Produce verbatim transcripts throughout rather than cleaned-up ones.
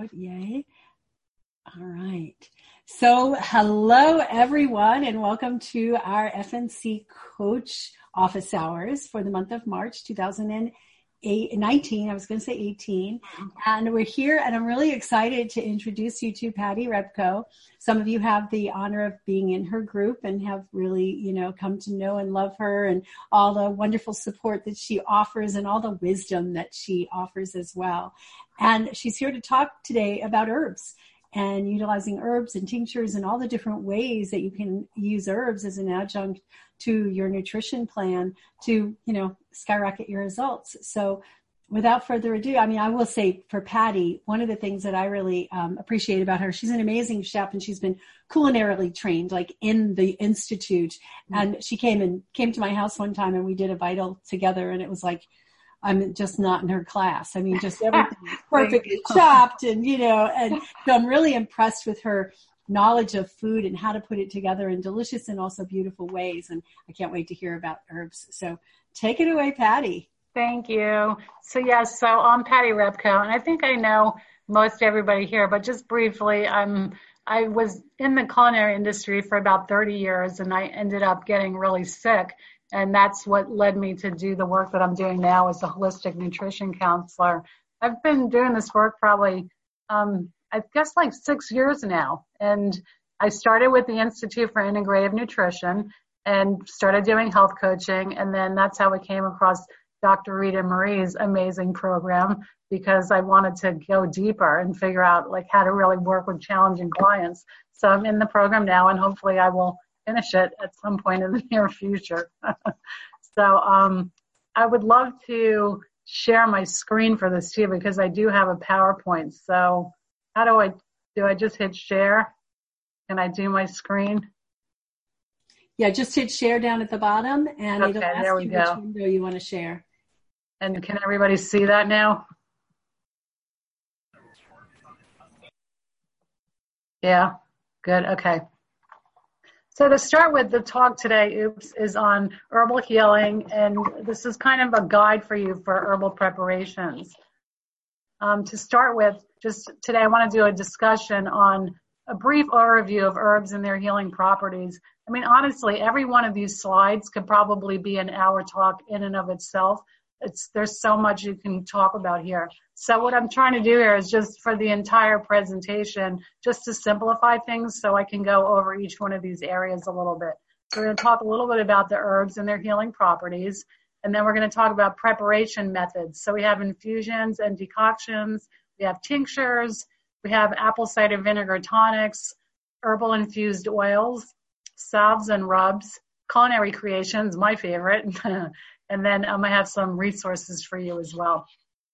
code. Yay. All right. So hello, everyone, and welcome to our F N C Coach Office Hours for the month of March two thousand nineteen. I was going to say eighteen. And we're here, and I'm really excited to introduce you to Patty Repko. Some of you have the honor of being in her group and have really, you know, come to know and love her and all the wonderful support that she offers and all the wisdom that she offers as well. And she's here to talk today about herbs and utilizing herbs and tinctures and all the different ways that you can use herbs as an adjunct to your nutrition plan to, you know, skyrocket your results. So without further ado, I mean, I will say for Patty, one of the things that I really um, appreciate about her, she's an amazing chef and she's been culinarily trained, like in the Institute. Mm-hmm. And she came and came to my house one time and we did a Vital together, and it was like, I'm just not in her class. I mean, just everything perfectly chopped and, you know, and so I'm really impressed with her knowledge of food and how to put it together in delicious and also beautiful ways. And I can't wait to hear about herbs. So take it away, Patty. Thank you. So yes, so I'm Patty Repko, and I think I know most everybody here, but just briefly, I'm, I was in the culinary industry for about thirty years, and I ended up getting really sick. And that's what led me to do the work that I'm doing now as a holistic nutrition counselor. I've been doing this work probably, um, I guess like six years now. And I started with the Institute for Integrative Nutrition and started doing health coaching. And then that's how I came across Doctor Rita Marie's amazing program, because I wanted to go deeper and figure out like how to really work with challenging clients. So I'm in the program now, and hopefully I will finish it at some point in the near future. So um, I would love to share my screen for this too, because I do have a PowerPoint. So how do I, do I just hit share? Can I do my screen? Yeah, just hit share down at the bottom, and okay, it'll ask there we you go. which window you want to share. And can everybody see that now? Yeah, good, okay. So to start with, the talk today, oops, is on herbal healing, and this is kind of a guide for you for herbal preparations. Um, to start with, just today I want to do a discussion on a brief overview of herbs and their healing properties. I mean, honestly, every one of these slides could probably be an hour talk in and of itself. It's, there's so much you can talk about here. So what I'm trying to do here is just for the entire presentation, just to simplify things so I can go over each one of these areas a little bit. So we're going to talk a little bit about the herbs and their healing properties, and then we're going to talk about preparation methods. So we have infusions and decoctions, we have tinctures, we have apple cider vinegar tonics, herbal infused oils, salves and rubs, culinary creations, my favorite. And then um, I have some resources for you as well.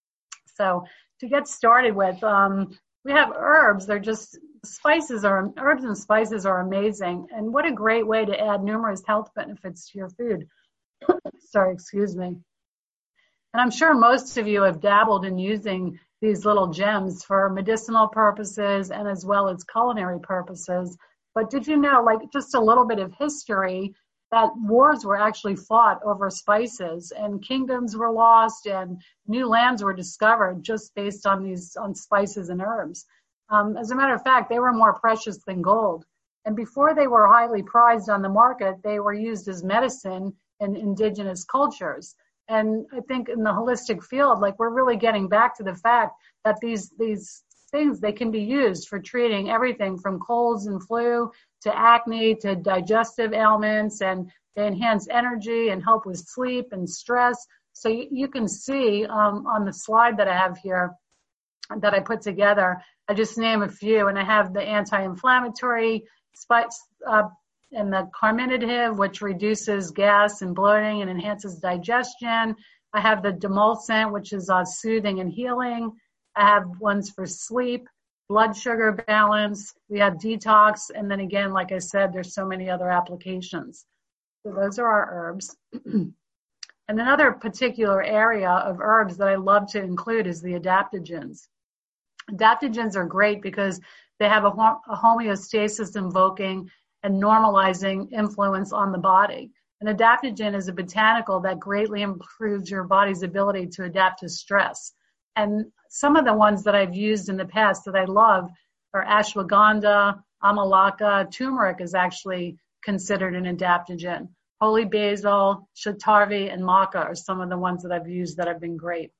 So to get started with, um, we have herbs. They're just spices are herbs and spices are amazing. And what a great way to add numerous health benefits to your food. Sorry, excuse me. And I'm sure most of you have dabbled in using these little gems for medicinal purposes and as well as culinary purposes. But did you know, like just a little bit of history, that wars were actually fought over spices, and kingdoms were lost and new lands were discovered just based on these on spices and herbs. Um, as a matter of fact, they were more precious than gold. And before they were highly prized on the market, they were used as medicine in indigenous cultures. And I think in the holistic field, like we're really getting back to the fact that these these things, they can be used for treating everything from colds and flu to acne to digestive ailments, and they enhance energy and help with sleep and stress. So you, you can see um, on the slide that I have here that I put together, I just name a few, and I have the anti-inflammatory spice uh, and the carminative, which reduces gas and bloating and enhances digestion. I have the demulcent, which is uh, soothing and healing. I have ones for sleep, blood sugar balance. We have detox. And then again, like I said, there's so many other applications. So those are our herbs. And another particular area of herbs that I love to include is the adaptogens. Adaptogens are great because they have a, a homeostasis invoking and normalizing influence on the body. An adaptogen is a botanical that greatly improves your body's ability to adapt to stress. And some of the ones that I've used in the past that I love are ashwagandha, amalaka. Turmeric is actually considered an adaptogen. Holy basil, shatarvi, and maca are some of the ones that I've used that have been great.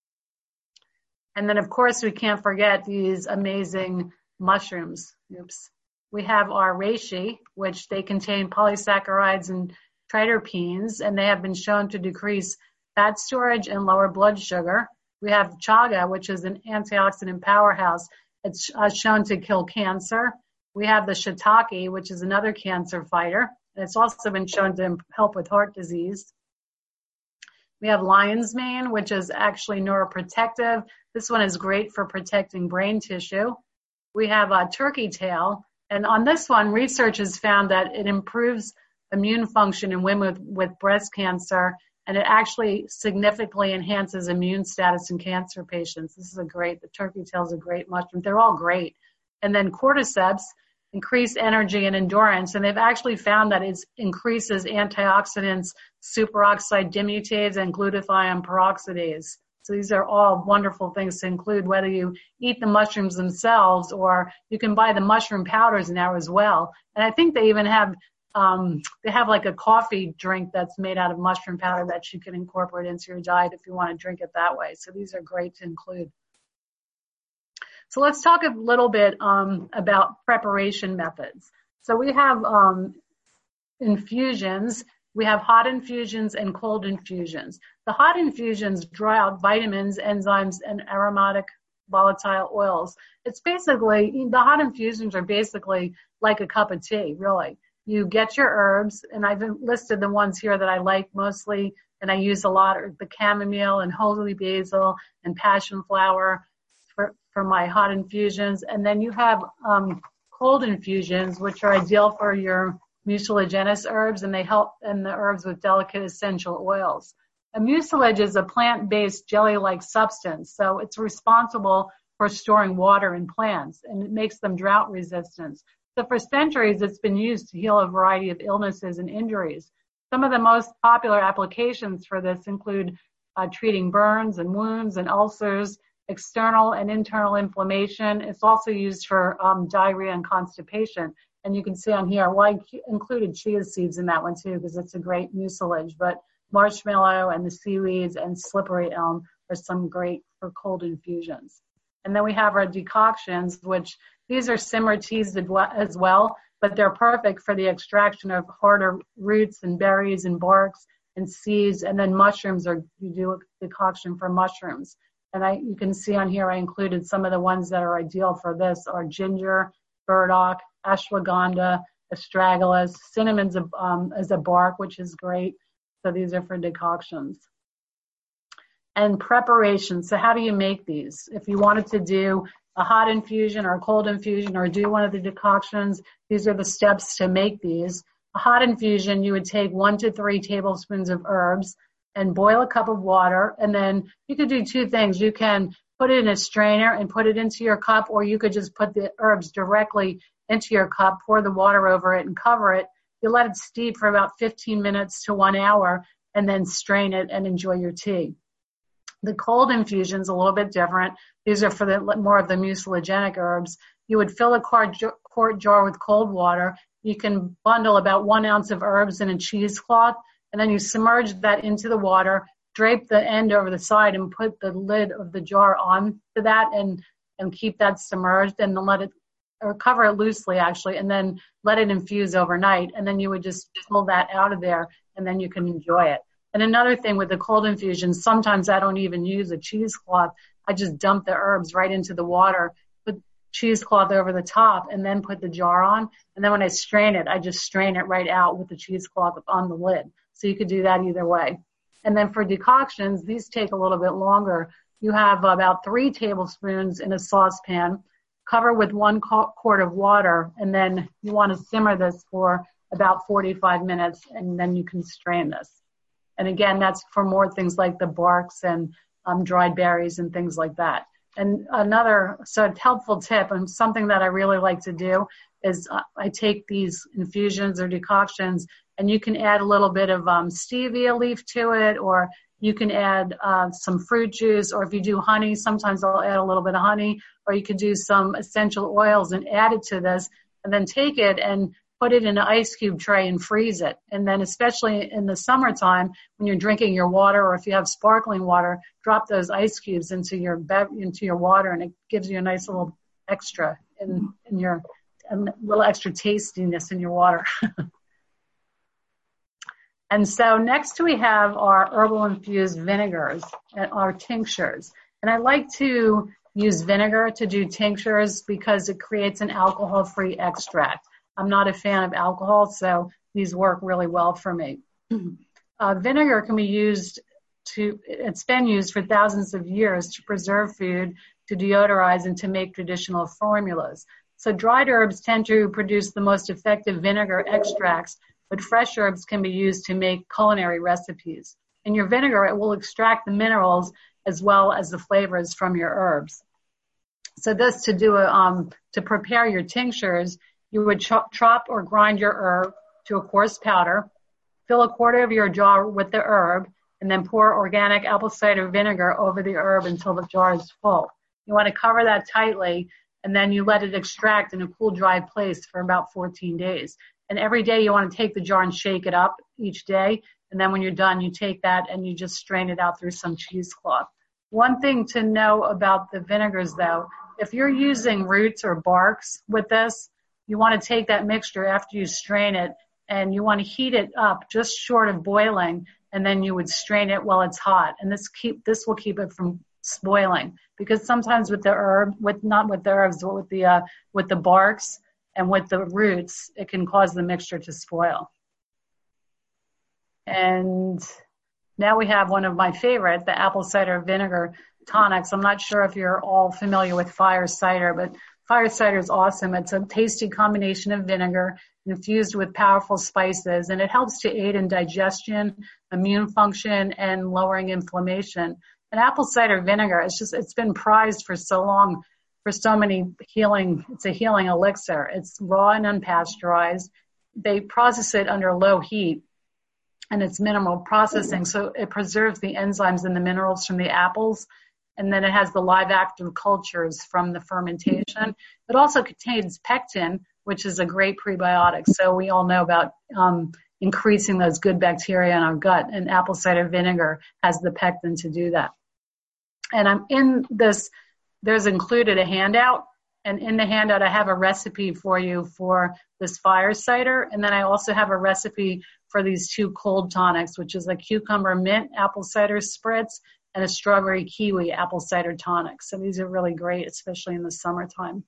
And then, of course, we can't forget these amazing mushrooms. Oops. We have our reishi, which they contain polysaccharides and triterpenes, and they have been shown to decrease fat storage and lower blood sugar. We have chaga, which is an antioxidant powerhouse. It's uh, shown to kill cancer. We have the shiitake, which is another cancer fighter. And it's also been shown to help with heart disease. We have lion's mane, which is actually neuroprotective. This one is great for protecting brain tissue. We have a turkey tail. And on this one, research has found that it improves immune function in women with, with breast cancer, and it actually significantly enhances immune status in cancer patients. This is a great, the turkey tail is a great mushroom. They're all great. And then cordyceps increase energy and endurance, and they've actually found that it increases antioxidants, superoxide dismutase, and glutathione peroxidase. So these are all wonderful things to include, whether you eat the mushrooms themselves or you can buy the mushroom powders now as well. And I think they even have um, they have like a coffee drink that's made out of mushroom powder that you can incorporate into your diet if you want to drink it that way. So these are great to include. So let's talk a little bit um, about preparation methods. So we have um, infusions. We have hot infusions and cold infusions. The hot infusions draw out vitamins, enzymes, and aromatic volatile oils. It's basically, the hot infusions are basically like a cup of tea, really. You get your herbs, and I've listed the ones here that I like mostly, and I use a lot, are the chamomile and holy basil and passion flower for, for my hot infusions. And then you have um, cold infusions, which are ideal for your mucilaginous herbs, and they help in the herbs with delicate essential oils. A mucilage is a plant-based jelly-like substance, so it's responsible for storing water in plants, and it makes them drought resistant. So for centuries, it's been used to heal a variety of illnesses and injuries. Some of the most popular applications for this include uh, treating burns and wounds and ulcers, external and internal inflammation. It's also used for um, diarrhea and constipation. And you can see on here, well, I included chia seeds in that one too, because it's a great mucilage. But marshmallow and the seaweeds and slippery elm are some great for cold infusions. And then we have our decoctions, which these are simmer teas as well, but they're perfect for the extraction of harder roots and berries and barks and seeds. And then mushrooms, are you do a decoction for mushrooms. And I, you can see on here, I included some of the ones that are ideal for this are ginger, burdock, ashwagandha, astragalus, cinnamon's a, um, is a bark, which is great. So these are for decoctions. And preparation. So how do you make these? If you wanted to do a hot infusion or a cold infusion or do one of the decoctions, these are the steps to make these. A hot infusion, you would take one to three tablespoons of herbs and boil a cup of water. And then you could do two things. You can put it in a strainer and put it into your cup, or you could just put the herbs directly into your cup, pour the water over it and cover it. You let it steep for about fifteen minutes to one hour and then strain it and enjoy your tea. The cold infusion is a little bit different. These are for the more of the mucilagenic herbs. You would fill a quart jar with cold water. You can bundle about one ounce of herbs in a cheesecloth, and then you submerge that into the water, drape the end over the side, and put the lid of the jar on to that and, and keep that submerged, and then let it, or cover it loosely actually, and then let it infuse overnight. And then you would just pull that out of there, and then you can enjoy it. And another thing with the cold infusion, sometimes I don't even use a cheesecloth. I just dump the herbs right into the water, put cheesecloth over the top, and then put the jar on. And then when I strain it, I just strain it right out with the cheesecloth on the lid. So you could do that either way. And then for decoctions, these take a little bit longer. You have about three tablespoons in a saucepan, cover with one quart of water, and then you want to simmer this for about forty-five minutes, and then you can strain this. And again, that's for more things like the barks and um, dried berries and things like that. And another so helpful tip, and something that I really like to do, is uh, I take these infusions or decoctions, and you can add a little bit of um, stevia leaf to it, or You can add uh, some fruit juice, or if you do honey, sometimes I'll add a little bit of honey, or you could do some essential oils and add it to this, and then take it and put it in an ice cube tray and freeze it. And then especially in the summertime, when you're drinking your water, or if you have sparkling water, drop those ice cubes into your bev- into your water, and it gives you a nice little extra in, in your, a little extra tastiness in your water. And so next we have our herbal infused vinegars and our tinctures. And I like to use vinegar to do tinctures because it creates an alcohol-free extract. I'm not a fan of alcohol, so these work really well for me. Uh, vinegar can be used to, it's been used for thousands of years to preserve food, to deodorize, and to make traditional formulas. So dried herbs tend to produce the most effective vinegar extracts, but fresh herbs can be used to make culinary recipes. In your vinegar, it will extract the minerals as well as the flavors from your herbs. So this to do a, um, to prepare your tinctures, you would chop, chop or grind your herb to a coarse powder, fill a quarter of your jar with the herb, and then pour organic apple cider vinegar over the herb until the jar is full. You want to cover that tightly, and then you let it extract in a cool, dry place for about fourteen days. And every day you want to take the jar and shake it up each day. And then when you're done, you take that and you just strain it out through some cheesecloth. One thing to know about the vinegars, though, if you're using roots or barks with this, you want to take that mixture after you strain it, and you want to heat it up just short of boiling, and then you would strain it while it's hot. And this keep this will keep it from spoiling, because sometimes with the herb, with not with the herbs, but with the uh, with the barks and with the roots, it can cause the mixture to spoil. And now we have one of my favorite, the apple cider vinegar tonics. I'm not sure if you're all familiar with fire cider, but fire cider is awesome. It's a tasty combination of vinegar infused with powerful spices, and it helps to aid in digestion, immune function, and lowering inflammation. And apple cider vinegar, it's just, it's been prized for so long for so many healing, it's a healing elixir. It's raw and unpasteurized. They process it under low heat, and it's minimal processing, so it preserves the enzymes and the minerals from the apples. And then it has the live active cultures from the fermentation. It also contains pectin, which is a great prebiotic. So we all know about um, increasing those good bacteria in our gut, and apple cider vinegar has the pectin to do that. And I'm in this, there's included a handout, and in the handout I have a recipe for you for this fire cider, and then I also have a recipe for these two cold tonics, which is a cucumber mint apple cider spritz and a strawberry kiwi apple cider tonic. So these are really great, especially in the summertime.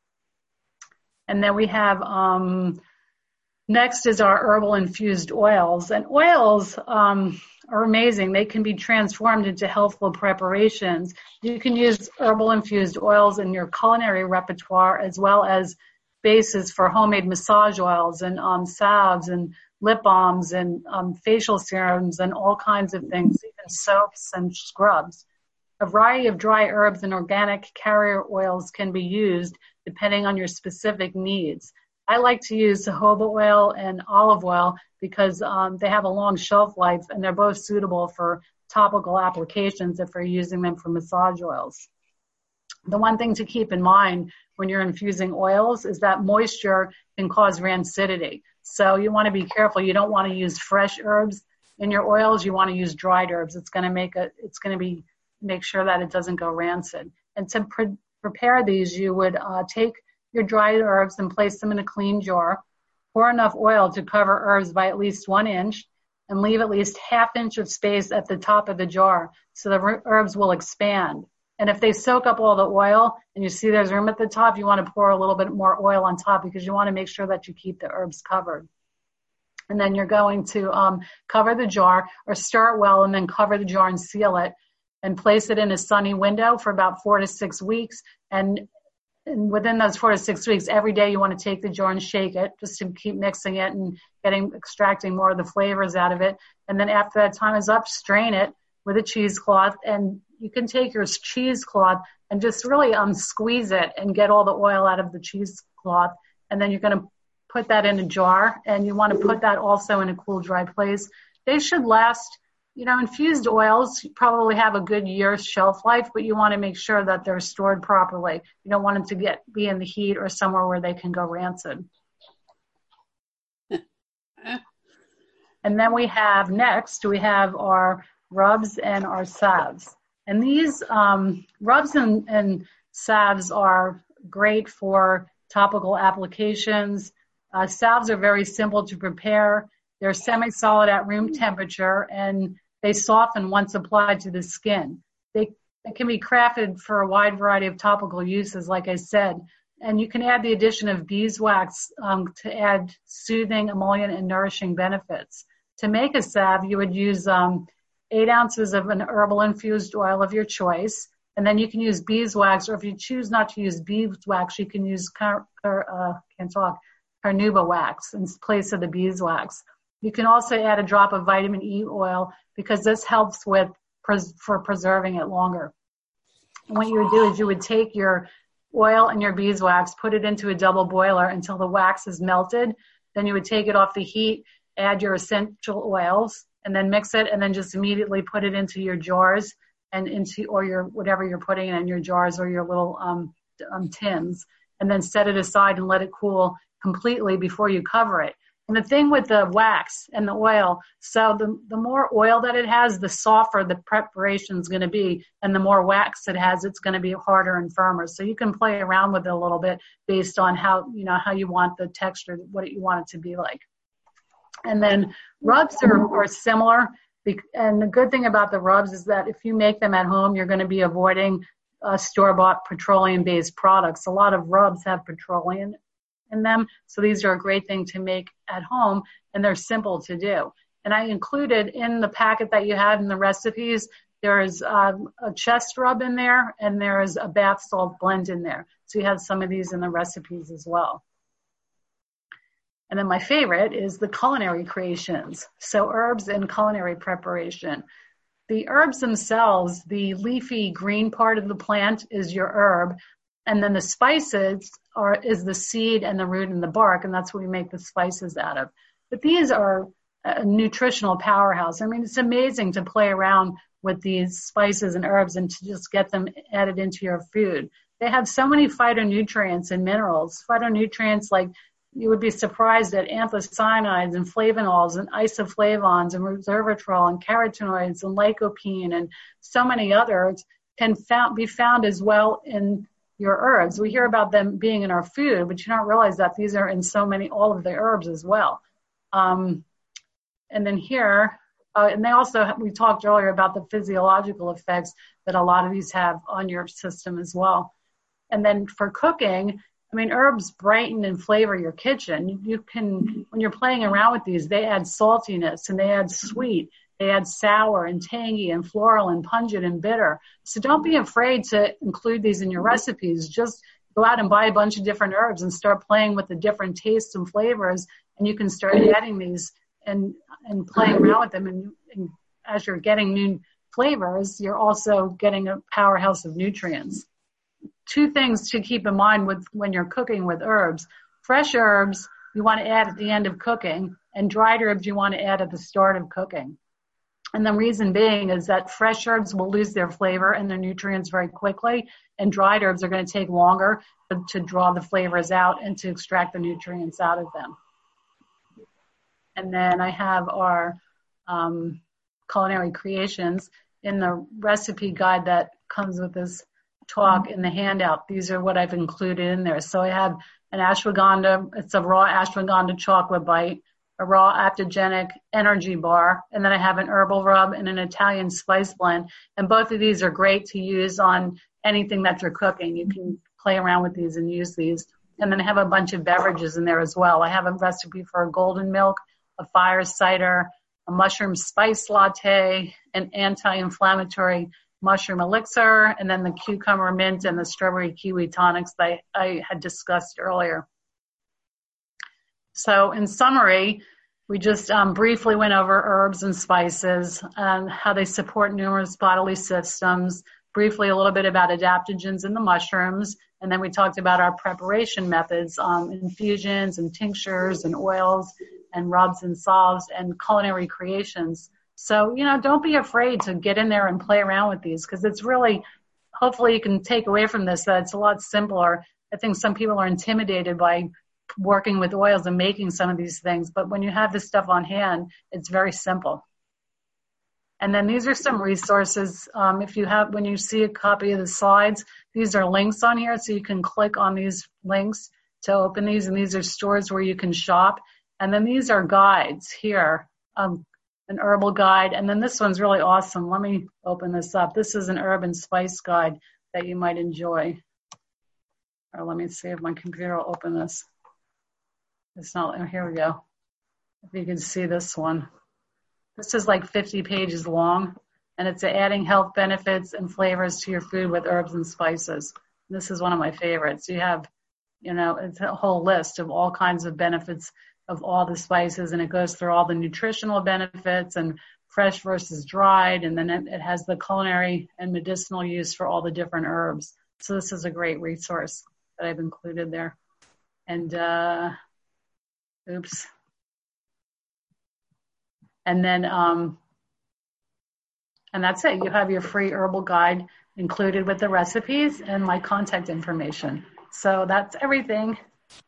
And then we have, um, next is our herbal infused oils. And oils um, are amazing. They can be transformed into healthful preparations. You can use herbal infused oils in your culinary repertoire, as well as bases for homemade massage oils and um, salves and lip balms and um, facial serums and all kinds of things, even soaps and scrubs. A variety of dry herbs and organic carrier oils can be used depending on your specific needs. I like to use jojoba oil and olive oil because um, they have a long shelf life, and they're both suitable for topical applications if you're using them for massage oils. The one thing to keep in mind when you're infusing oils is that moisture can cause rancidity. So you want to be careful. You don't want to use fresh herbs in your oils. You want to use dried herbs. It's going to make a, it's going to be, make sure that it doesn't go rancid. And to pre- prepare these, you would uh, take your dried herbs and place them in a clean jar. Pour enough oil to cover herbs by at least one inch, and leave at least half inch of space at the top of the jar so the herbs will expand. And if they soak up all the oil and you see there's room at the top, you want to pour a little bit more oil on top because you want to make sure that you keep the herbs covered. And then you're going to um, cover the jar, or stir it well and then cover the jar and seal it, and place it in a sunny window for about four to six weeks. And, and within those four to six weeks, every day you want to take the jar and shake it just to keep mixing it and getting, extracting more of the flavors out of it. And then after that time is up, strain it with a cheesecloth, and you can take your cheesecloth and just really um squeeze it and get all the oil out of the cheesecloth. And then you're going to put that in a jar, and you want to put that also in a cool, dry place. They should last you know, infused oils probably have a good year's shelf life, but you want to make sure that they're stored properly. You don't want them to get be in the heat or somewhere where they can go rancid. And then we have next, we have our rubs and our salves. And these um, rubs and, and salves are great for topical applications. Uh, salves are very simple to prepare. They're semi-solid at room temperature, and they soften once applied to the skin. They, they can be crafted for a wide variety of topical uses, like I said. And you can add the addition of beeswax um, to add soothing, emollient, and nourishing benefits. To make a salve, you would use um, eight ounces of an herbal infused oil of your choice. And then you can use beeswax, or if you choose not to use beeswax, you can use car, car, uh, can't talk, carnauba wax in place of the beeswax. You can also add a drop of vitamin E oil because this helps with pres- for preserving it longer. And what you would do is you would take your oil and your beeswax, put it into a double boiler until the wax is melted. Then you would take it off the heat, add your essential oils, and then mix it, and then just immediately put it into your jars and into, or your, whatever you're putting in your jars or your little um, um, tins, and then set it aside and let it cool completely before you cover it. And the thing with the wax and the oil, so the, the more oil that it has, the softer the preparation is going to be, and the more wax it has, it's going to be harder and firmer. So you can play around with it a little bit based on how, you know, how you want the texture, what you want it to be like. And then rubs are, are similar. And the good thing about the rubs is that if you make them at home, you're going to be avoiding uh, store-bought petroleum-based products. A lot of rubs have petroleum in them, so these are a great thing to make at home, and they're simple to do. And I included in the packet that you had in the recipes, there is um, a chest rub in there, and there is a bath salt blend in there. So you have some of these in the recipes as well. And then my favorite is the culinary creations. So herbs and culinary preparation. The herbs themselves, the leafy green part of the plant is your herb. And then the spices are is the seed and the root and the bark, and that's what we make the spices out of. But these are a nutritional powerhouse. I mean, it's amazing to play around with these spices and herbs and to just get them added into your food. They have so many phytonutrients and minerals. Phytonutrients like you would be surprised at anthocyanins and flavonols and isoflavones and resveratrol and carotenoids and lycopene and so many others can found, be found as well in your herbs. We hear about them being in our food, but you don't realize that these are in so many, all of the herbs as well. Um, and then here, uh, and they also, we talked earlier about the physiological effects that a lot of these have on your system as well. And then for cooking, I mean, herbs brighten and flavor your kitchen. You can, when you're playing around with these, they add saltiness and they add sweet. They add sour and tangy and floral and pungent and bitter. So don't be afraid to include these in your recipes. Just go out and buy a bunch of different herbs and start playing with the different tastes and flavors, and you can start adding these and, and playing around with them. And, and as you're getting new flavors, you're also getting a powerhouse of nutrients. Two things to keep in mind with when you're cooking with herbs. Fresh herbs you want to add at the end of cooking, and dried herbs you want to add at the start of cooking. And the reason being is that fresh herbs will lose their flavor and their nutrients very quickly, and dried herbs are going to take longer to, to draw the flavors out and to extract the nutrients out of them. And then I have our um, culinary creations in the recipe guide that comes with this talk in the handout. These are what I've included in there. So I have an ashwagandha, it's a raw ashwagandha chocolate bite, a raw adaptogenic energy bar, and then I have an herbal rub and an Italian spice blend. And both of these are great to use on anything that you're cooking. You can play around with these and use these. And then I have a bunch of beverages in there as well. I have a recipe for a golden milk, a fire cider, a mushroom spice latte, an anti-inflammatory mushroom elixir, and then the cucumber mint and the strawberry kiwi tonics that I, I had discussed earlier. So in summary, we just um, briefly went over herbs and spices and how they support numerous bodily systems, briefly a little bit about adaptogens in the mushrooms, and then we talked about our preparation methods, um, infusions and tinctures and oils and rubs and salves and culinary creations So, you know, don't be afraid to get in there and play around with these, because it's really, hopefully you can take away from this that it's a lot simpler. I think some people are intimidated by working with oils and making some of these things, but when you have this stuff on hand, it's very simple. And then these are some resources. Um, if you have, when you see a copy of the slides, these are links on here, so you can click on these links to open these, and these are stores where you can shop. And then these are guides here, um, an herbal guide. And then this one's really awesome. Let me open this up. This is an herb and spice guide that you might enjoy. Or let me see if my computer will open this. It's not, oh, here we go. If you can see this one. This is like fifty pages long, and it's adding health benefits and flavors to your food with herbs and spices. This is one of my favorites. You have, you know, it's a whole list of all kinds of benefits of all the spices, and it goes through all the nutritional benefits and fresh versus dried, and then it, it has the culinary and medicinal use for all the different herbs. So this is a great resource that I've included there. And, uh, oops. And then, um, and that's it. You have your free herbal guide included with the recipes and my contact information. So that's everything.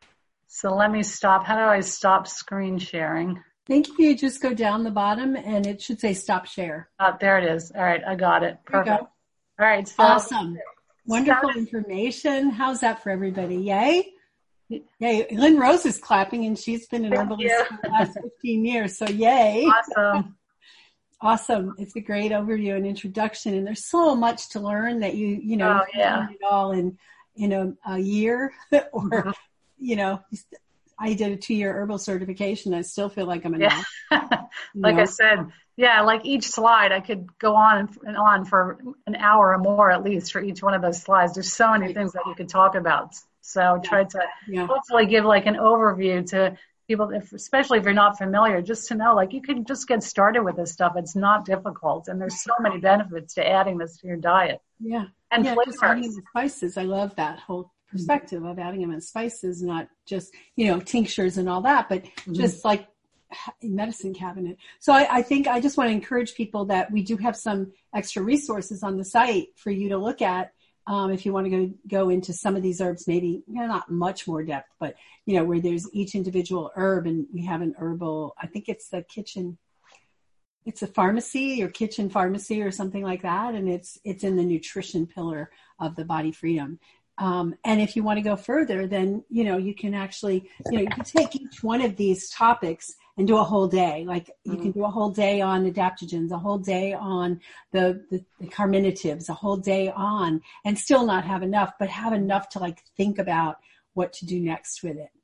So let me stop. How do I stop screen sharing? I think if you just go down the bottom and it should say stop share. Oh, there it is. All right. I got it. Perfect. All right. So, awesome. Wonderful information. How's that for everybody? Yay. Yay. Lynn Rose is clapping, and she's been an herbalist for the last fifteen years. So yay. Awesome. Awesome. It's a great overview and introduction. And there's so much to learn that you, you know, oh, yeah. learn it all in, in a, a year or, mm-hmm. you know, I did a two year herbal certification. I still feel like I'm a yeah. Like know. I said, yeah, like each slide, I could go on and on for an hour or more at least for each one of those slides. There's so many right. things that you could talk about. So yeah. try to yeah. hopefully give like an overview to people, if, especially if you're not familiar, just to know, like, you can just get started with this stuff. It's not difficult. And there's so many benefits to adding this to your diet. Yeah. And yeah, flavors. Just adding them in spices. I love that whole perspective mm-hmm. of adding them in spices, not just, you know, tinctures and all that, but mm-hmm. just like medicine cabinet. So I, I think I just want to encourage people that we do have some extra resources on the site for you to look at. Um, if you want to go, go into some of these herbs, maybe, you know, not much more depth, but, you know, where there's each individual herb, and we have an herbal, I think it's the kitchen, it's a pharmacy or kitchen pharmacy or something like that. And it's, it's in the nutrition pillar of the Body Freedom. Um, and if you want to go further, then, you know, you can actually, you know, you can take each one of these topics and do a whole day. Like you mm-hmm. can do a whole day on adaptogens, a whole day on the, the, the carminatives, a whole day on, and still not have enough, but have enough to like think about what to do next with it.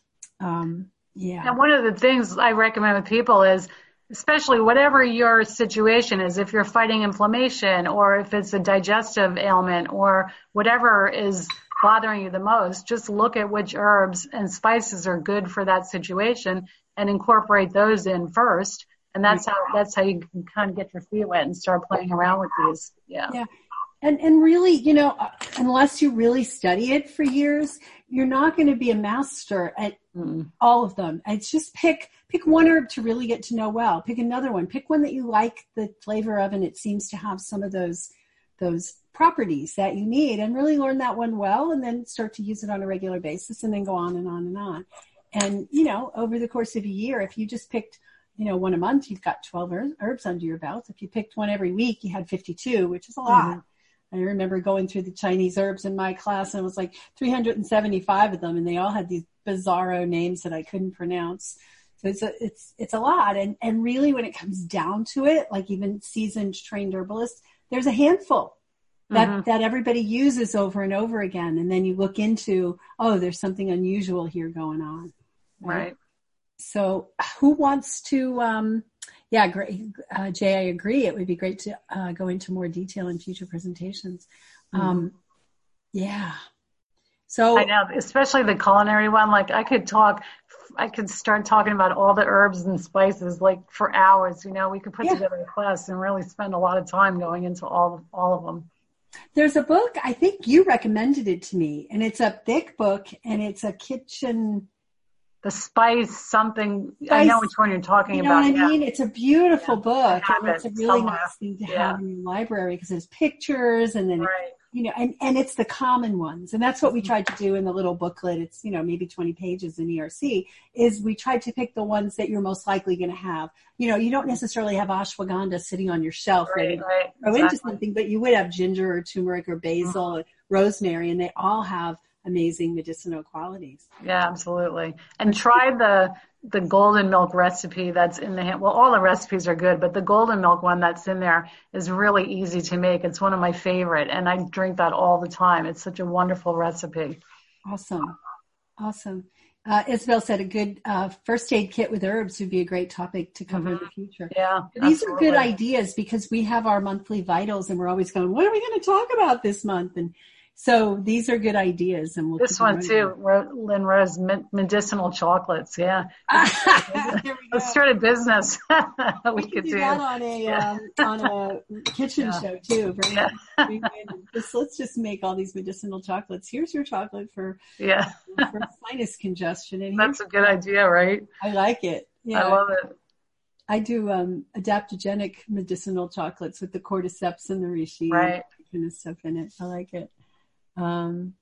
Um, yeah. And one of the things I recommend with people is, especially whatever your situation is, if you're fighting inflammation or if it's a digestive ailment or whatever is bothering you the most, just look at which herbs and spices are good for that situation and incorporate those in first. And that's how, that's how you can kind of get your feet wet and start playing around with these. Yeah. Yeah. And, and really, you know, unless you really study it for years, you're not going to be a master at mm. all of them. It's just pick, pick one herb to really get to know well. Pick another one. Pick one that you like the flavor of, and it seems to have some of those, those properties that you need, and really learn that one well, and then start to use it on a regular basis, and then go on and on and on. And, you know, over the course of a year, if you just picked, you know, one a month, you've got twelve herbs under your belt. If you picked one every week, you had fifty-two, which is a lot. Mm-hmm. I remember going through the Chinese herbs in my class, and it was like three hundred seventy-five of them, and they all had these bizarro names that I couldn't pronounce. So it's a, it's, it's a lot. And, and really when it comes down to it, like even seasoned trained herbalists, there's a handful that, mm-hmm. that everybody uses over and over again. And then you look into, oh, there's something unusual here going on. Right. right. So who wants to, um, yeah, great. Uh, Jay, I agree. It would be great to uh, go into more detail in future presentations. Mm-hmm. Um, yeah. So I know, especially the culinary one. Like I could talk, I could start talking about all the herbs and spices like for hours. You know, we could put yeah. together a class and really spend a lot of time going into all all of them. There's a book, I think you recommended it to me, and it's a thick book, and it's a kitchen the spice something. Spice, I know which one you're talking you know about. what I yeah. mean? It's a beautiful yeah. book, and it's it a really somewhere. nice thing to yeah. have in your library because there's pictures, and then right. you know, and and it's the common ones, and that's what we tried to do in the little booklet. It's you know maybe twenty pages in E R C. Is we tried to pick the ones that you're most likely going to have. You know, you don't necessarily have ashwagandha sitting on your shelf right, ready to right. throw exactly. into something, but you would have ginger or turmeric or basil, mm-hmm. and rosemary, and they all have amazing medicinal qualities. Yeah, absolutely. And try the the golden milk recipe that's in the, well, all the recipes are good, but the golden milk one that's in there is really easy to make. It's one of my favorite, and I drink that all the time. It's such a wonderful recipe. Awesome. Awesome. Uh, Isabel said a good uh, first aid kit with herbs would be a great topic to cover mm-hmm. in the future. Yeah, These absolutely. are good ideas because we have our monthly vitals and we're always going, what are we going to talk about this month? And so these are good ideas. And we'll this one too, Lynn Rose, medicinal chocolates. Yeah. Let's start a business. we, we could do, do that on a, yeah. um, on a kitchen yeah. show too. Very, yeah. very just, let's just make all these medicinal chocolates. Here's your chocolate for, yeah. for sinus congestion. And that's a good idea, right? I like it. Yeah. I love it. I do um, adaptogenic medicinal chocolates with the cordyceps and the reishi right. and that kind of stuff in it. I like it. Um,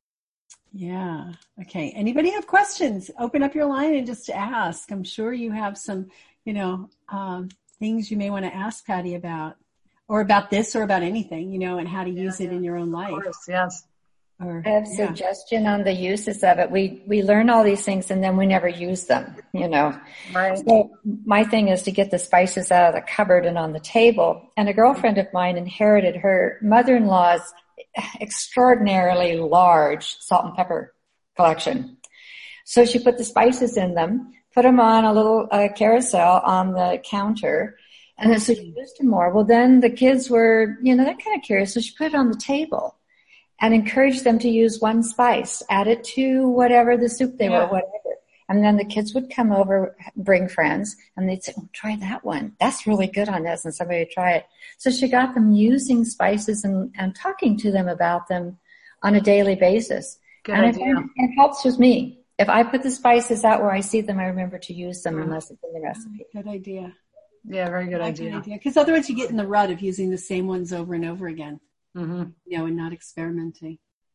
yeah. Okay. Anybody have questions? Open up your line and just ask. I'm sure you have some, you know, um, things you may want to ask Patty about, or about this, or about anything, you know, and how to yeah, use it yeah. in your own life. Of course, yes. Or, I have a yeah. suggestion on the uses of it. We we learn all these things and then we never use them, you know. Right. So my thing is to get the spices out of the cupboard and on the table. And a girlfriend of mine inherited her mother-in-law's extraordinarily large salt and pepper collection. So she put the spices in them, put them on a little uh, carousel on the counter, and then so she used them more. Well, then the kids were, you know, they're kind of curious, so she put it on the table and encouraged them to use one spice, add it to whatever the soup they yeah. were, whatever. And then the kids would come over, bring friends, and they'd say, oh, try that one. That's really good on this, and somebody would try it. So she got them using spices and, and talking to them about them on a daily basis. Good and idea. It, it helps with me. If I put the spices out where I see them, I remember to use them unless it's in the recipe. Good idea. Yeah, very good idea. Because otherwise you get in the rut of using the same ones over and over again, mm-hmm. you know, and not experimenting.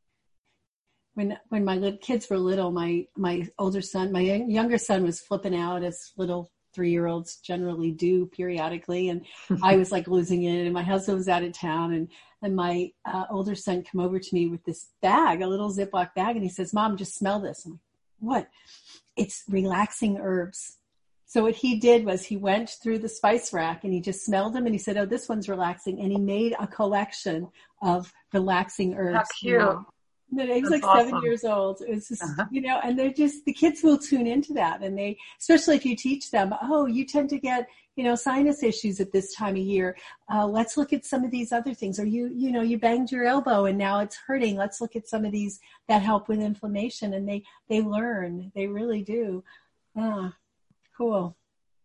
When when my little kids were little, my, my older son, my younger son was flipping out as little three-year-olds generally do periodically. And I was like losing it. And my husband was out of town. And, and my uh, older son came over to me with this bag, a little Ziploc bag. And he says, Mom, just smell this. I'm like, what? It's relaxing herbs. So what he did was he went through the spice rack and he just smelled them. And he said, oh, this one's relaxing. And he made a collection of relaxing herbs. How cute. You know? He was That's like seven awesome. years old. It was just, uh-huh. you know, and they're just, the kids will tune into that. And they, especially if you teach them, oh, you tend to get, you know, sinus issues at this time of year. Uh, let's look at some of these other things. Or you, you know, you banged your elbow and now it's hurting. Let's look at some of these that help with inflammation. And they, they learn. They really do. Ah, cool.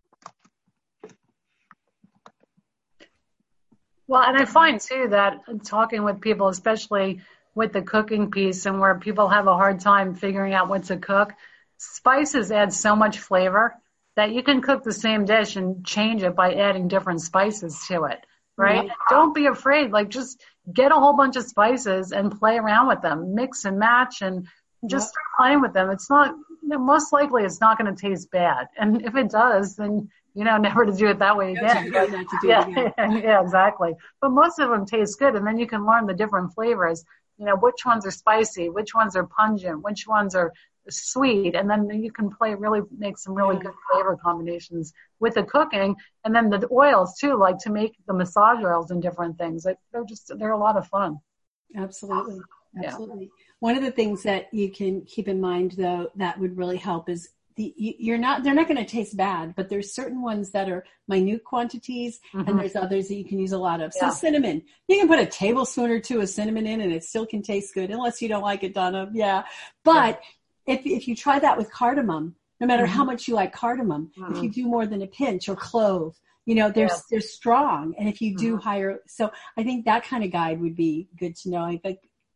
Well, and I find too that talking with people, especially with the cooking piece and where people have a hard time figuring out what to cook, spices add so much flavor that you can cook the same dish and change it by adding different spices to it, right? Yeah. Don't be afraid. Like just get a whole bunch of spices and play around with them, mix and match and just yeah. start playing with them. It's not, you know, most likely it's not going to taste bad. And if it does, then you know, never to do it that way again. But, yeah, again. yeah, exactly. But most of them taste good. And then you can learn the different flavors, you know, which ones are spicy, which ones are pungent, which ones are sweet. And then you can play really, make some really yeah. good flavor combinations with the cooking. And then the oils too, like to make the massage oils and different things. Like, they're just, they're a lot of fun. Absolutely. Absolutely. Yeah. One of the things that you can keep in mind though, that would really help is The, you're not, they're not going to taste bad, but there's certain ones that are minute quantities mm-hmm. and there's others that you can use a lot of. So yeah. cinnamon, you can put a tablespoon or two of cinnamon in and it still can taste good unless you don't like it, Donna. Yeah. But yeah. if, if you try that with cardamom, no matter mm-hmm. how much you like cardamom, mm-hmm. if you do more than a pinch or clove, you know, they're, yeah. they're strong. And if you do mm-hmm. higher, so I think that kind of guide would be good to know. I think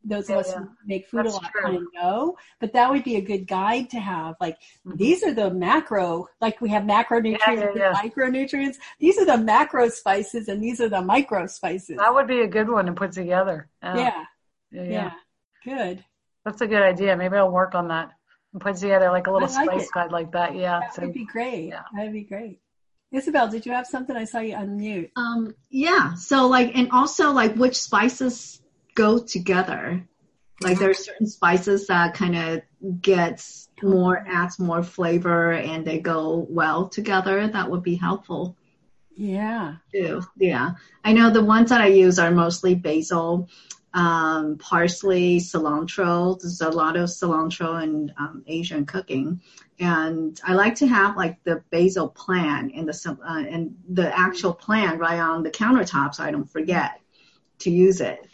those Yeah, of us yeah. who make food That's a lot true. kind of know, but that would be a good guide to have. Like, Mhm. these are the macro, like we have macronutrients Yeah, yeah, yeah. and micronutrients. These are the macro spices and these are the micro spices. That would be a good one to put together. Yeah. Yeah. Yeah. Yeah. yeah. Good. That's a good idea. Maybe I'll work on that and put together like a little I like spice it. guide like that. Yeah. That So, would be great. yeah. That would be great. Isabel, did you have something? I saw you unmute. Um, yeah. So like, and also like which spices go together. Like there are certain spices that kind of gets more, adds more flavor and they go well together. That would be helpful Yeah. too. Yeah. I know the ones that I use are mostly basil, um, parsley, cilantro. There's a lot of cilantro in um, Asian cooking. And I like to have like the basil plant in the, uh, and the actual plant right on the countertop so I don't forget to use it.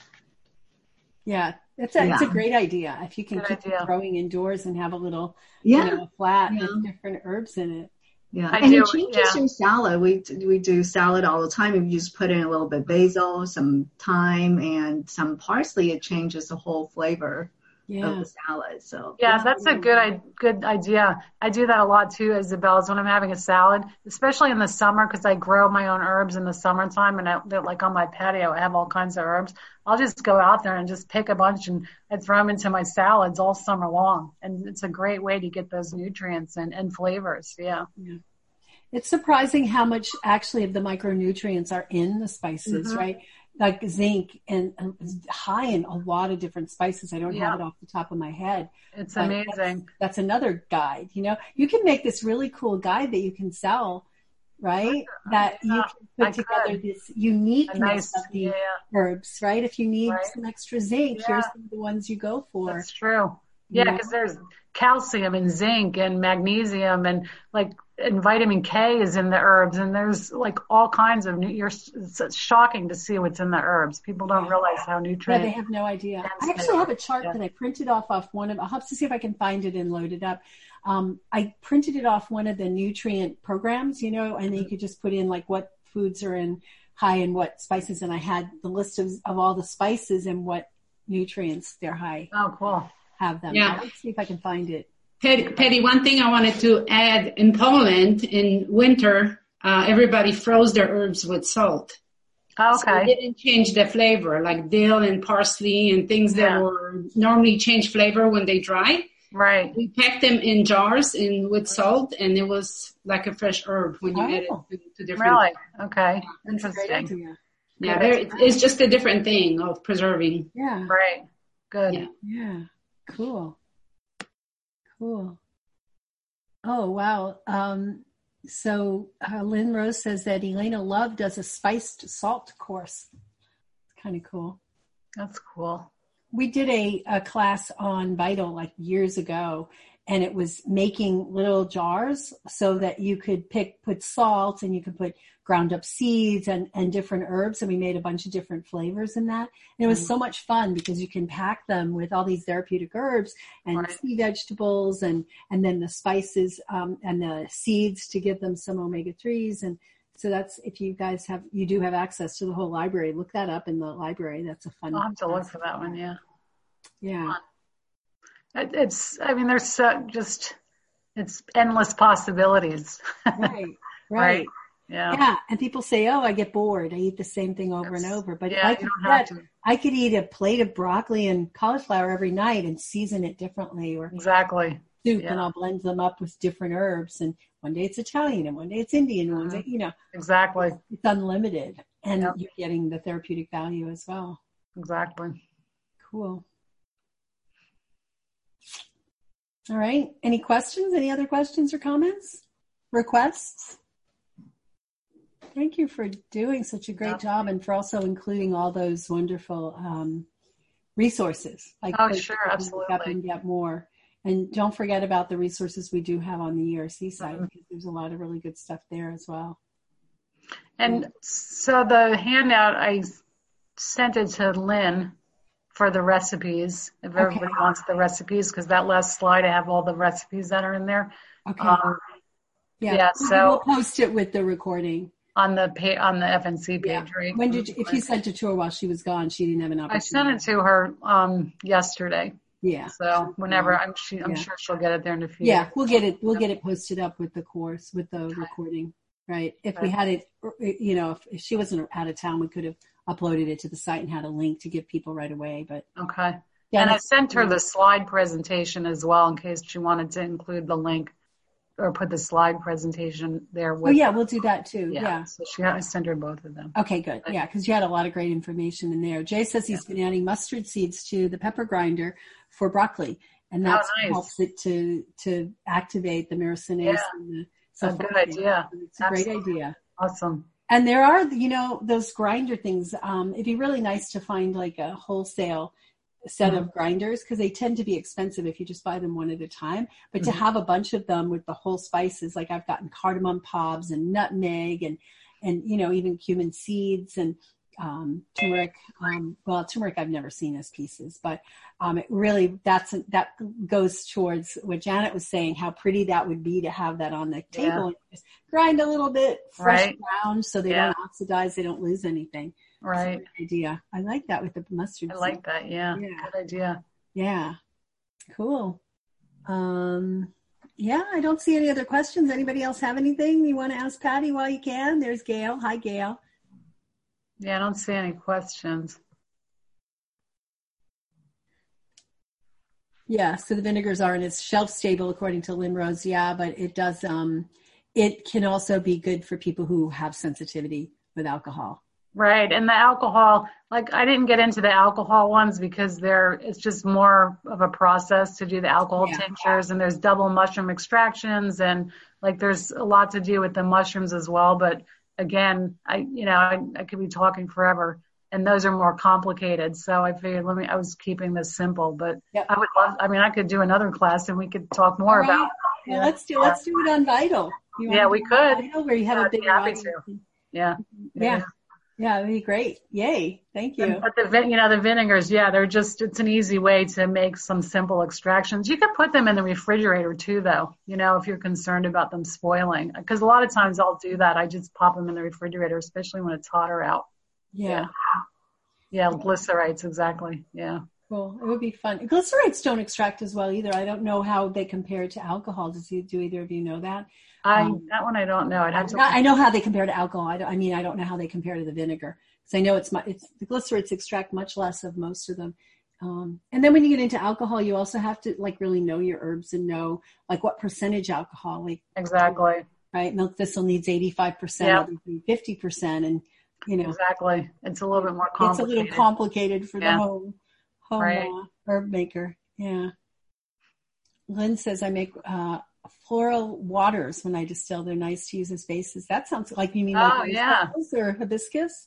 Yeah. It's a, it's a Yeah. great idea. If you can Good keep idea. it growing indoors and have a little, Yeah. you know, a flat Yeah. with different herbs in it. Yeah, I and do, it changes yeah. your salad. We we do salad all the time. If you just put in a little bit basil, some thyme, and some parsley, it changes the whole flavor of Yeah. the salad. So Yeah, that's a good i- good idea. I do that a lot too, Isabel, is when I'm having a salad, especially in the summer, because I grow my own herbs in the summertime, and I, they're like on my patio, I have all kinds of herbs. I'll just go out there and just pick a bunch and I throw them into my salads all summer long, and it's a great way to get those nutrients and, and flavors. Yeah. Yeah. It's surprising how much actually of the micronutrients are in the spices, Mhm. right? Like zinc and uh, high in a lot of different spices. I don't Yeah. have it off the top of my head. It's But amazing. That's, that's another guide. You know, you can make this really cool guide that you can sell, right? That you Yeah, can put I together could. this A uniqueness nice, of the yeah, herbs, right? If you need Right. some extra zinc, Yeah. here's some of the ones you go for. that's true. you Yeah, know? because there's calcium and zinc and magnesium and like and vitamin K is in the herbs, and there's like all kinds of. nu- You're it's it's shocking to see what's in the herbs. People don't realize how Yeah, they nutrient. have no idea. dense I they actually are. have a chart Yeah. that I printed off off one of. I'll have to see if I can find it and load it up. Um, I printed it off one of the nutrient programs, you know, and then you could just put in like what foods are in high and what spices, and I had the list of, of all the spices and what nutrients they're high Oh, cool. have them. Yeah. Let's see if I can find it. Patty, Patty, one thing I wanted to add, in Poland, in winter, uh, everybody froze their herbs with salt. Oh, So it okay. didn't change the flavor, like dill and parsley and things that Yeah. were normally change flavor when they dry. Right. We packed them in jars in with salt, and it was like a fresh herb when you add it Oh. to, to different. Really? Okay. That's a great Interesting. idea. Yeah, there, it's just a different thing of preserving. Yeah. Right. Good. Yeah. Yeah. Cool. Cool. Oh, wow. Um, so uh, Lynn Rose says that Elena Love does a spiced salt course. It's kind of cool. That's cool. We did a, a class on Vital like years ago, and it was making little jars so that you could pick, put salt, and you could put ground up seeds and, and different herbs. And we made a bunch of different flavors in that. And it was so much fun because you can pack them with all these therapeutic herbs and Right. sea vegetables and, and then the spices, um, and the seeds to give them some omega threes. And so that's, if you guys have, you do have access to the whole library, look that up in the library. That's a fun. I'll have to look class. for that one. Yeah. Yeah. It, it's, I mean, there's so just, it's endless possibilities. Right. Right. Right. Yeah. Yeah. And people say, oh, I get bored. I eat the same thing over and over. But Yeah, like you you don't have said, to. I could eat a plate of broccoli and cauliflower every night and season it differently, or Exactly. soup, Yeah. and I'll blend them up with different herbs. And one day it's Italian and one day it's Indian and one day, you know, Exactly. it's unlimited, and Yep. you're getting the therapeutic value as well. Exactly. Cool. All right. Any questions? Any other questions or comments? Requests? Thank you for doing such a great Yeah. job, and for also including all those wonderful um, resources. Like Oh, places sure, you can look up absolutely. and get more. And don't forget about the resources we do have on the E R C site, Mhm. because there's a lot of really good stuff there as well. And so the handout, I sent it to Lynn for the recipes, if Okay. everybody wants the recipes, because that last slide, I have all the recipes that are in there. Okay. Um, yeah. yeah, We'll- so- we'll post it with the recording. on the pa- on the F N C page, Yeah. right? When did you, if you sent it to her while she was gone, she didn't have an I opportunity. sent it to her um yesterday. Yeah. So whenever I'm she, I'm Yeah. sure she'll get it there in a few Yeah, days. we'll get it. We'll get it posted up with the course, with the recording, right? If we had it, you know, if, if she wasn't out of town, we could have uploaded it to the site and had a link to give people right away. But Okay. yeah, And I that's- sent her the slide presentation as well in case she wanted to include the link or put the slide presentation there oh with yeah, we'll do that too. yeah. Yeah. So she I sent her both of them. Okay, good. Yeah, because you had a lot of great information in there. Jay says he's been adding mustard seeds to the pepper grinder for broccoli, and Oh, that nice. helps it to to activate the myrosinase Yeah. and the A good sulfoxaflone. idea. It's a great Absolutely. idea. Awesome. And there are, you know, those grinder things. Um, it'd be really nice to find like a wholesale set Mm-hmm. of grinders because they tend to be expensive if you just buy them one at a time. But Mm-hmm. to have a bunch of them with the whole spices, like I've gotten cardamom pobs and nutmeg and, and, you know, even cumin seeds and um, turmeric. Um, well, turmeric I've never seen as pieces, but um, it really, that's, that goes towards what Janet was saying, how pretty that would be to have that on the table. Yeah. And just grind a little bit fresh Right. ground so they Yeah. don't oxidize, they don't lose anything. Right. That's a good idea. I like that with the mustard I seed. like that. Yeah. Yeah. Good idea. Yeah. Cool. Um, yeah, I don't see any other questions. Anybody else have anything you want to ask Patty while you can? There's Gail. Hi, Gail. Yeah, I don't see any questions. Yeah, so the vinegars are and it's shelf stable according to Lynn Rose. Yeah, but it does, um, it can also be good for people who have sensitivity with alcohol. Right. And the alcohol, like I didn't get into the alcohol ones because they're, it's just more of a process to do the alcohol Yeah. tinctures, and there's double mushroom extractions, and like there's a lot to do with the mushrooms as well. But again, I, you know, I, I could be talking forever, and those are more complicated. So I figured, let me, I was keeping this simple, but Yep. I would love, I mean, I could do another class and we could talk more All right. about. Well, yeah. let's do, let's do it on Vital. You Yeah, wanna we do it on could. Vital where you have Yeah, a I'd be bigger happy audience. to. Yeah. Yeah. Yeah, that'd be great. Yay. Thank you. But the vin- you know the vinegars, yeah, they're just it's an easy way to make some simple extractions. You could put them in the refrigerator too, though. You know, if you're concerned about them spoiling, because a lot of times I'll do that. I just pop them in the refrigerator, especially when it's hotter out. Yeah. Yeah, glycerites, exactly. Yeah. Cool. It would be fun. Glycerites don't extract as well either. I don't know how they compare to alcohol. Does you, do either of you know that? I Um, that one I don't know. I'd have to. I know how they compare to alcohol. I, don't, I mean, I don't know how they compare to the vinegar. Because I know it's my, it's the glycerites extract much less of most of them. Um, and then when you get into alcohol, you also have to like really know your herbs and know like what percentage alcohol. Like Exactly. right, milk thistle needs eighty-five percent, Yeah. others need fifty percent, and you know Exactly. It's a little bit more it's a complicated. little complicated for Yeah. the home home Right. uh, herb maker. Yeah. Lynn says I make uh, floral waters when I distill. They're nice to use as bases. That sounds like you mean like Oh, yeah. rose or hibiscus.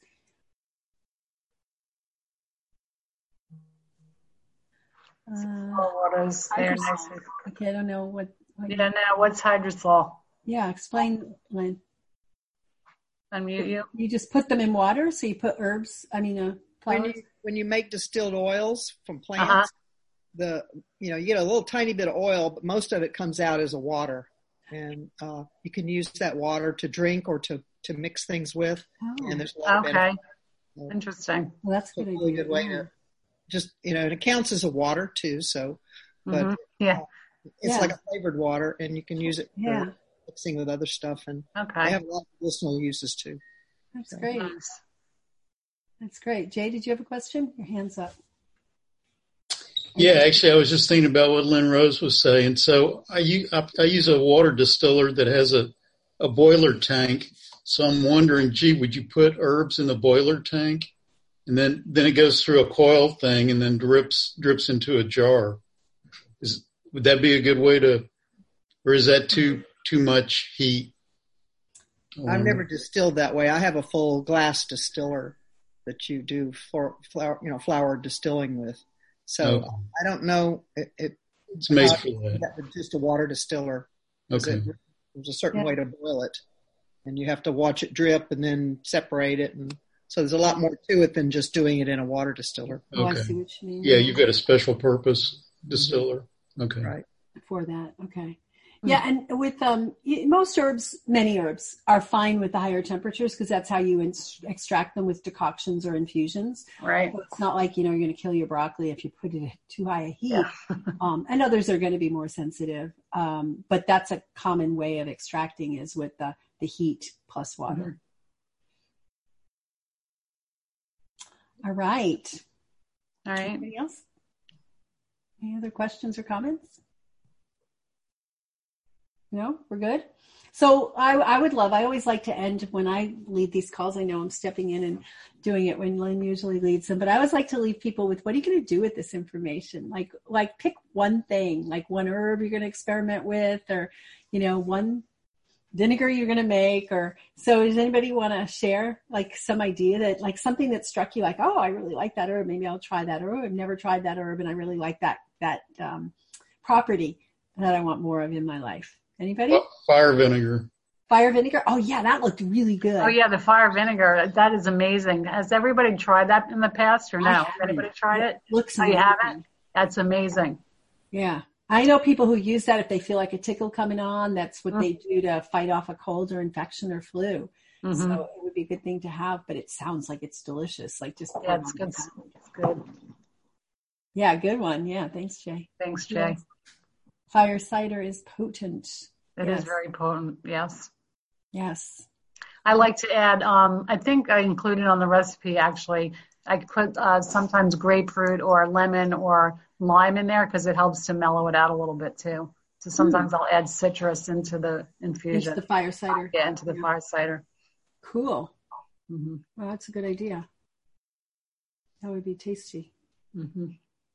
Uh, Oh, what is there? hydrosol. Nice. okay, I don't know what. what Yeah. Now, what's hydrosol? yeah, explain, Lynn. Unmute you. You just put them in water, so you put herbs. I mean, uh, When flowers. you when you make distilled oils from plants, Uh-huh. the you know you get a little tiny bit of oil, but most of it comes out as a water, and uh, you can use that water to drink or to to mix things with. Oh, And there's a lot of Okay. benefit. Interesting. well, that's a It's a good really idea. good way Yeah. to just you know and it counts as a water too. So, but Mhm. Yeah. it's Yeah. like a flavored water, and you can use it for Yeah, mixing with other stuff, and they Okay. have a lot of medicinal uses too. that's great. Nice. That's great. Jay, did you have a question? Your hand's up. Yeah, actually, I was just thinking about what Lynn Rose was saying. So I, u- I, I use a water distiller that has a, a boiler tank. So I'm wondering, gee, would you put herbs in the boiler tank? And then, then it goes through a coil thing and then drips drips into a jar. Is would that be a good way to, or is that too too much heat? I've never distilled that way. I have a full glass distiller that you do for flour, you know, flour distilling with. So Okay. I don't know. It, it It's made uh, for that. that with just a water distiller. 'Cause Okay. it- There's a certain Yeah. way to boil it, and you have to watch it drip and then separate it, and so there's a lot more to it than just doing it in a water distiller. Oh, I Okay. see what you mean. Yeah, you've got a special purpose distiller. Okay. Right. For that. Okay. Yeah, and with um, most herbs, many herbs are fine with the higher temperatures because that's how you in- extract them with decoctions or infusions. Right. So it's not like, you know, you're going to kill your broccoli if you put it at too high a heat. Yeah. um, and others are going to be more sensitive. Um, but that's a common way of extracting is with the, the heat plus water. Mm-hmm. All right. All right. Anything else? Any other questions or comments? No, we're good. So I, I would love, I always like to end when I lead these calls. I know I'm stepping in and doing it when Lynn usually leads them, but I always like to leave people with, what are you going to do with this information? Like, like pick one thing, like one herb you're going to experiment with, or, you know, one vinegar you're going to make, or, so does anybody want to share like some idea that, like something that struck you like, oh, I really like that herb. Maybe I'll try that herb. I've never tried that herb and I really like that, that, um, property that I want more of in my life. Anybody? Fire vinegar. Fire vinegar? Oh, yeah, that looked really good. Oh, yeah, the fire vinegar. That is amazing. Has everybody tried that in the past or no? Has anybody tried it? Looks oh, you amazing. haven't? That's amazing. Yeah. I know people who use that if they feel like a tickle coming on. That's what mm. they do to fight off a cold or infection or flu. Mm-hmm. So it would be a good thing to have, but it sounds like it's delicious. Like just yeah, it's good. It's good. Yeah, good one. Yeah, thanks, Jay. Thanks, Jay. Yeah. Fire cider is potent. It yes. is very potent. Yes. Yes. I like to add, um, I think I included on the recipe, actually, I put uh, sometimes grapefruit or lemon or lime in there because it helps to mellow it out a little bit too. So sometimes mm. I'll add citrus into the infusion. Into the fire cider. Yeah, into the yeah. fire cider. Cool. Mm-hmm. Well, that's a good idea. That would be tasty. Mm-hmm.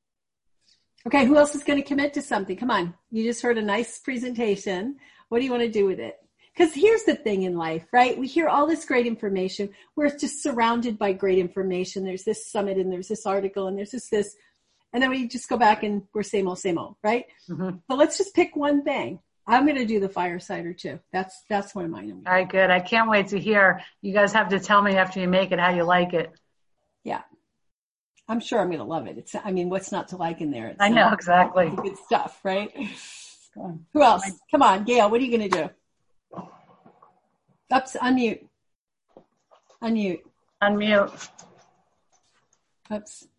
Okay, who else is going to commit to something? Come on. You just heard a nice presentation. What do you want to do with it? Because here's the thing in life, right? We hear all this great information. We're just surrounded by great information. There's this summit and there's this article and there's this, this. And then we just go back and we're same old, same old, right? Mm-hmm. But let's just pick one thing. I'm going to do the fire cider too. That's that's one of mine. All right, good. I can't wait to hear. You guys have to tell me after you make it how you like it. Yeah. I'm sure I'm going to love it. It's, I mean, what's not to like in there? It's I know, exactly. Good stuff, right? Who else? Come on, Gail, what are you going to do? Oops, unmute. Unmute. Unmute. Oops.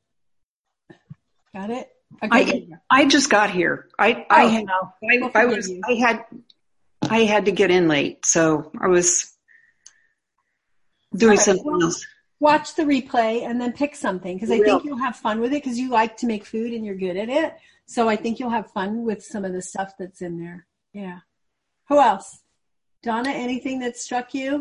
Got it? Okay. I, I just got here. I, oh, I had, no. I, I was, I had, I had to get in late, so I was doing right. something well, else. Watch the replay and then pick something because I think you'll have fun with it because you like to make food and you're good at it. So I think you'll have fun with some of the stuff that's in there. Yeah. Who else? Donna, anything that struck you?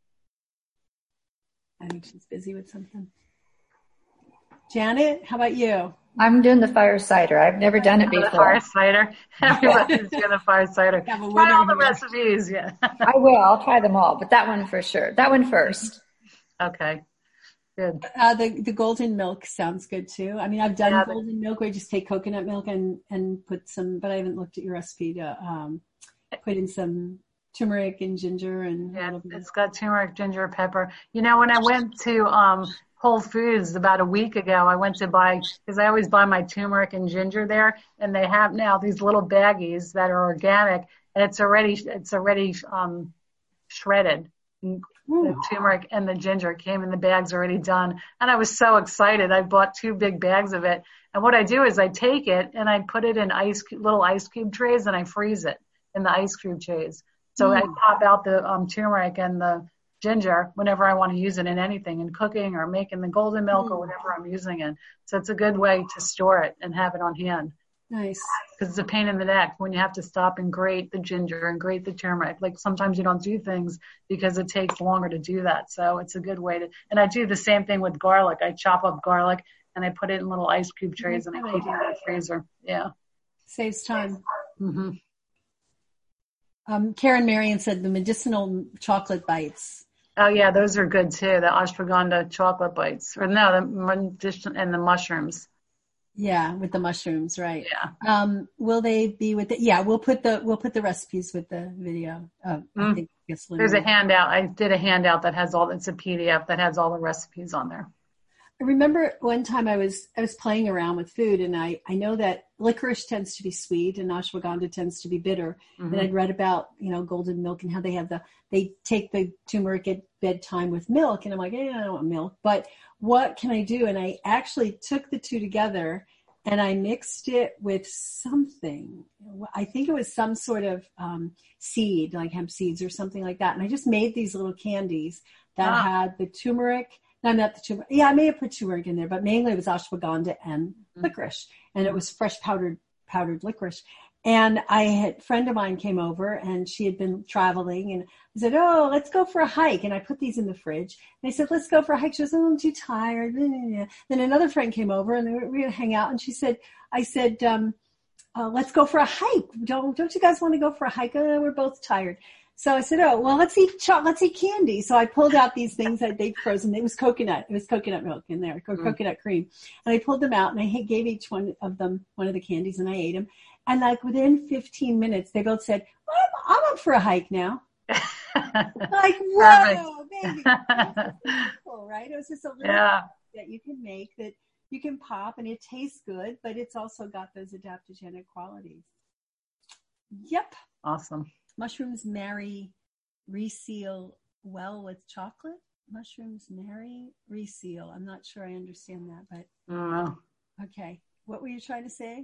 I think she's busy with something. Janet, how about you? I'm doing the fire cider. I've never done it before. The fire cider. Everybody's doing the fire cider. Try all the recipes. Yeah. I will. I'll try them all, but that one for sure. That one first. Okay. Good. Uh, the the golden milk sounds good too. I mean, I've done yeah, golden milk where you just take coconut milk and, and put some, but I haven't looked at your recipe to um, put in some turmeric and ginger and. Yeah, it's got turmeric, ginger, pepper. You know, when I went to um, Whole Foods about a week ago, I went to buy, because I always buy my turmeric and ginger there, and they have now these little baggies that are organic, and it's already it's already um, shredded. The turmeric and the ginger came in the bags already done. And I was so excited. I bought two big bags of it. And what I do is I take it and I put it in ice, little ice cube trays and I freeze it in the ice cube trays. So mm. I pop out the um, turmeric and the ginger whenever I want to use it in anything, in cooking or making the golden milk mm. or whatever I'm using it. So it's a good way to store it and have it on hand. Nice. Because it's a pain in the neck when you have to stop and grate the ginger and grate the turmeric. Like sometimes you don't do things because it takes longer to do that. So it's a good way to, and I do the same thing with garlic. I chop up garlic and I put it in little ice cube trays and I keep it in the freezer. Yeah. Saves time. Mm-hmm. Um, Karen Marion said the medicinal chocolate bites. Oh yeah, those are good too. The ashwagandha chocolate bites, or no, the medicinal and the mushrooms. Yeah, with the mushrooms, right? Yeah. Um, will they be with the? Yeah, we'll put the we'll put the recipes with the video. Uh, mm. I think I guess there's a handout. I did a handout that has all. It's a P D F that has all the recipes on there. I remember one time I was I was playing around with food, and I, I know that licorice tends to be sweet and ashwagandha tends to be bitter. Mm-hmm. And I'd read about, you know, golden milk and how they have the they take the turmeric at bedtime with milk, and I'm like, eh, I don't want milk, but what can I do? And I actually took the two together and I mixed it with something. I think it was some sort of um, seed, like hemp seeds or something like that. And I just made these little candies that ah. had the turmeric. No, not the turmeric. Yeah, I may have put turmeric in there, but mainly it was ashwagandha and mm-hmm. licorice. And it was fresh powdered powdered licorice. And I had a friend of mine came over, and she had been traveling, and I said, oh, let's go for a hike. And I put these in the fridge. And I said, let's go for a hike. She was, oh, I'm too tired. Then another friend came over, and we were going to hang out. And she said, I said, um, uh, let's go for a hike. Don't, don't you guys want to go for a hike? Oh, we're both tired. So I said, oh, well, let's eat cho- let's eat candy. So I pulled out these things that they'd frozen. It was coconut. It was coconut milk in there, or mm. coconut cream. And I pulled them out, and I gave each one of them one of the candies, and I ate them. And like within fifteen minutes, they both said, well, I'm, I'm up for a hike now. Like, whoa, baby. Cool, right? It was just a little yeah. that you can make that you can pop, and it tastes good, but it's also got those adaptogenic qualities. Yep. Awesome. Mushrooms marry reseal well with chocolate. Mushrooms marry reseal. I'm not sure I understand that, but uh. okay. What were you trying to say?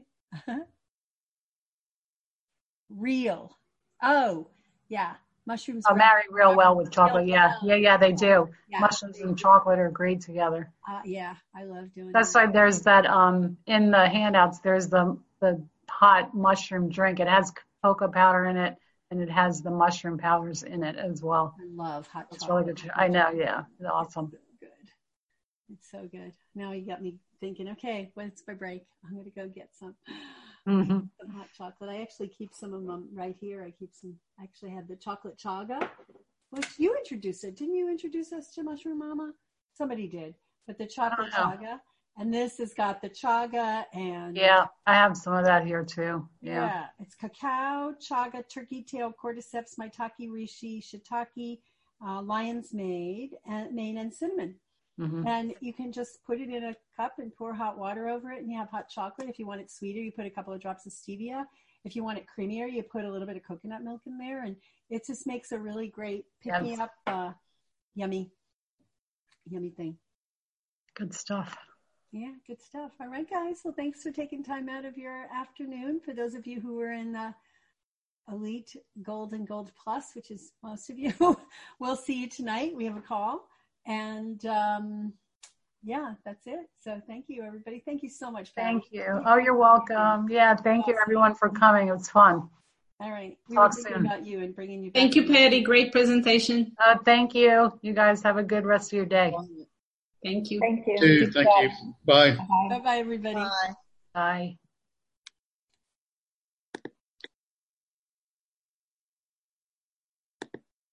Real. Oh, yeah. Mushrooms. Oh, marry real well with chocolate. Yeah. Yeah, yeah, they do. Yeah, Mushrooms and chocolate are great together. Uh, yeah, I love doing That's that. why there's that, um, in the handouts, there's the, the hot mushroom drink. It has cocoa powder in it, and it has the mushroom powders in it as well. I love hot It's chocolate. really good. I know, yeah. It's awesome. It's so good. It's so good. Now you got me thinking, okay, when's my break? I'm going to go get some. Mm-hmm. Some hot chocolate. I actually keep some of them right here. I keep some. I actually have the chocolate chaga, which you introduced it. Didn't you introduce us to Mushroom Mama? Somebody did. But the chocolate chaga, and this has got the chaga and yeah, I have some of that here too. Yeah, yeah it's cacao, chaga, turkey tail, cordyceps, maitake, reishi, shiitake, uh, lion's mane, and mane, and cinnamon. Mm-hmm. And you can just put it in a cup and pour hot water over it, and you have hot chocolate. If you want it sweeter, you put a couple of drops of stevia. If you want it creamier, you put a little bit of coconut milk in there, and it just makes a really great pick-me-up, uh, yummy, yummy thing. Good stuff. Yeah, good stuff. All right, guys. Well, thanks for taking time out of your afternoon. For those of you who were in the Elite Gold and Gold Plus, which is most of you, we'll see you tonight. We have a call. And, um, yeah, that's it. So thank you, everybody. Thank you so much. Thank you. Oh, you're welcome. Yeah, thank you, everyone, for coming. It was fun. All right. We Talk were thinking soon. about you and bringing you back. Thank you, Patty. Great presentation. Uh, thank you. You guys have a good rest of your day. Thank you. Thank you. Dude, thank you. Bye. Bye-bye, everybody. Bye. Bye.